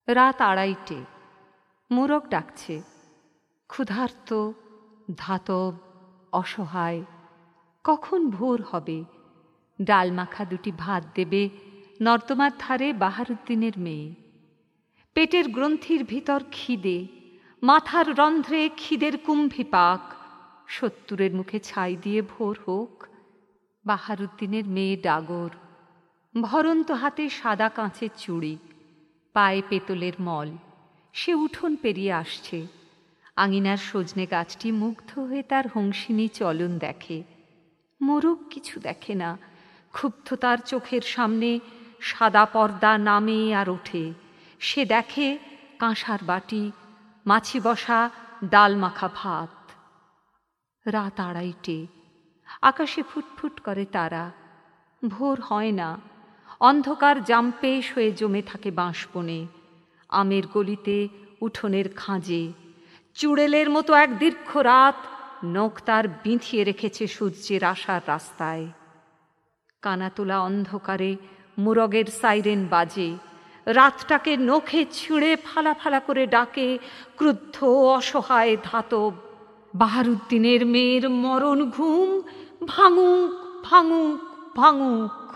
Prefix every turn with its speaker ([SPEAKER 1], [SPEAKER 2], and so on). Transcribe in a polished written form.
[SPEAKER 1] রাত 2:30। মোরগ ডাকছে। ক্ষুধার্ত, ধাতব, অসহায়। কখন ভোর হবে? ডাল মাখা 2টি ভাত দেবে নর্দমার ধারে বাহারুদ্দিনের মেয়ে। পেটের গ্রন্থির ভিতর খিদে, মাথার রন্ধ্রে খিদের কুম্ভিপাক। 70-এর মুখে ছাই দিয়ে ভোর হোক। বাহারুদ্দিনের মেয়ে ডাগর, ভরন্ত হাতে সাদা কাঁচের চুড়ি, পায়ে পেতলের মল। সে উঠোন পেরিয়ে আসছে। আঙিনার সজনে গাছটি মুগ্ধ হয়ে তার হংসিনী চলন দেখে। মোরগ কিছু দেখে না। ক্ষুব্ধ তার চোখের সামনে সাদা পর্দা নামে আর ওঠে। সে দেখে কাঁসার বাটি, মাছি বসা ডাল মাখা ভাত। রাত 2:30। আকাশে ফুটফুট করে তারা। ভোর হয় না। অন্ধকার জাম্পেশ হয়ে জমে থাকে বাঁশবনে, আমের গলিতে, উঠোনের খাঁজে। চুড়েলের মতো এক দীর্ঘ রাত নখ তার বিঁধিয়ে রেখেছে সূর্যের আসার রাস্তায়। কানাতোলা অন্ধকারে মোরগের সাইরেন বাজে। রাতটাকে নখে ছিঁড়ে ফালা ফালা করে ডাকে ক্রুদ্ধ অসহায় ধাতব। বাহারুদ্দিনের মেয়ের মরণ ঘুম ভাঙুক, ভাঙুক, ভাঙুক।